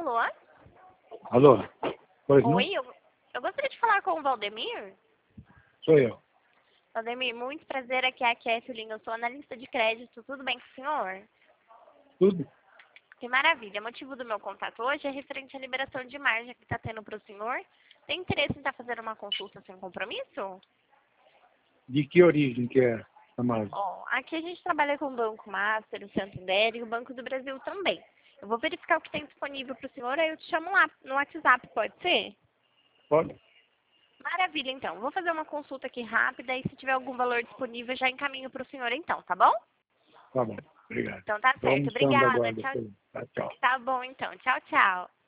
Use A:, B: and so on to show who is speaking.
A: Alô?
B: Alô? Pois não?
A: Oi, eu gostaria de falar com o Valdemir.
B: Sou eu.
A: Valdemir, muito prazer, aqui é a Kathleen, eu sou analista de crédito, tudo bem com o senhor?
B: Tudo?
A: Que maravilha, o motivo do meu contato hoje é referente à liberação de margem que está tendo para o senhor. Tem interesse em estar fazendo uma consulta sem compromisso?
B: De que origem que é a margem?
A: Ó, aqui a gente trabalha com o Banco Master, o Santander e o Banco do Brasil também. Eu vou verificar o que tem disponível para o senhor, aí eu te chamo lá no WhatsApp, pode ser?
B: Pode?
A: Maravilha, então. Vou fazer uma consulta aqui rápida e se tiver algum valor disponível, já encaminho para o senhor então, tá bom?
B: Tá bom. Obrigado.
A: Então tá
B: Estou
A: certo.
B: almoçando
A: Obrigada.
B: agora.
A: Tchau.
B: Depois. Tá, tchau.
A: Tá bom então. Tchau, tchau.